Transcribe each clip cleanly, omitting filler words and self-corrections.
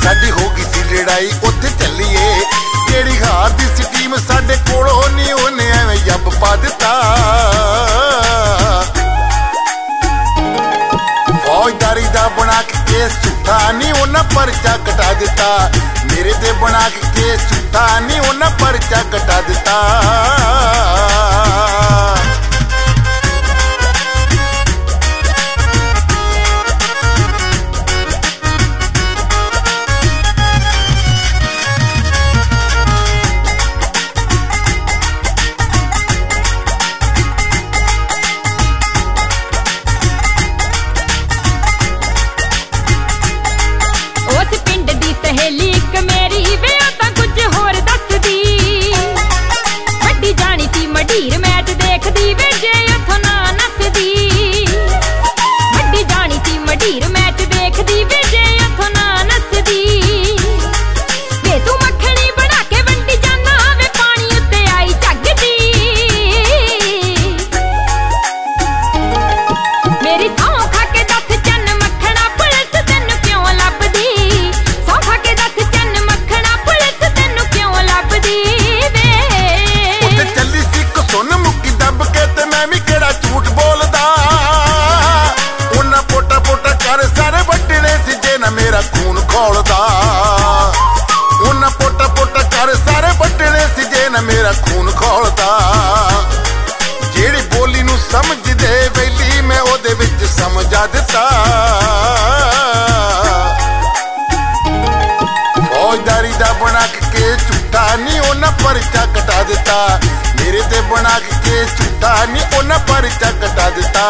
साडी हो गई सी लड़ाई उत्थे चलीए जेड़ी हार दी सी टीम साडे कोलों नहीं उन्हें एवें यब पा दिता फौजदारी दा बना के केस झूठा नहीं उन्हें परचा कटा दिता मेरे ते बना के केस झूठा नहीं उन्हें परचा कटा दिता मेरा खून खोलदा उन्ना पोटा पोटा कर सारे बटने सी जे ना मेरा खून खोलदा जेड़ी बोली नू समझ दे वैली मैं ओदे विच समझा दिता फौजदारी दा बना के झूठा नहीं उन्ना परचा कटा दिता मेरे ते बना के झूठा नहीं उन्ना परचा कटा दिता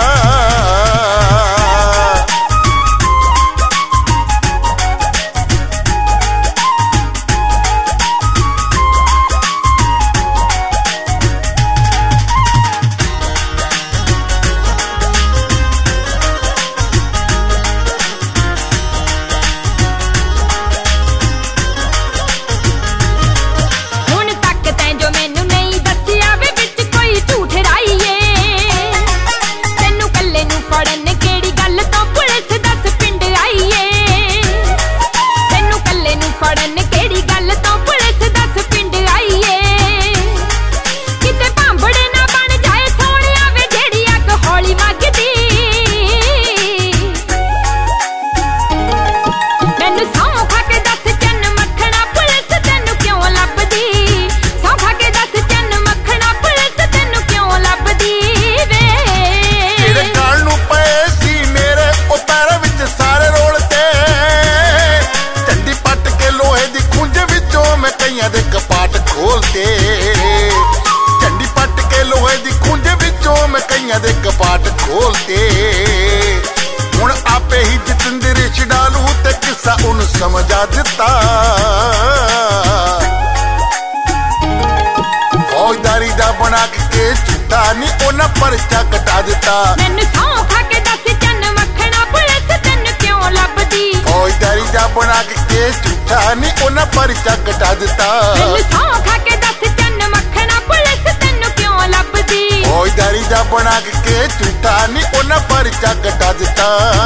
कपाट खोलते झंडी पट के लोहे दी खूंज विचों मैं कईयां दे कपाट खोलते हुण आपे ही जितेंद्र छडालू ते किस्सा उन्हें समझा दिता फौजदारी दा बना के झूठा नहीं उन्हें परचा कटा दिता मैनू सौं खा के दस चन्न मखना पुलिस तैनू क्यों लभदी फौजदारी दा बना के झूठा नहीं उन्हें परचा कटा दिता फौजदारी दा बना के झूठा नहीं उन्हें परचा कटा दिता।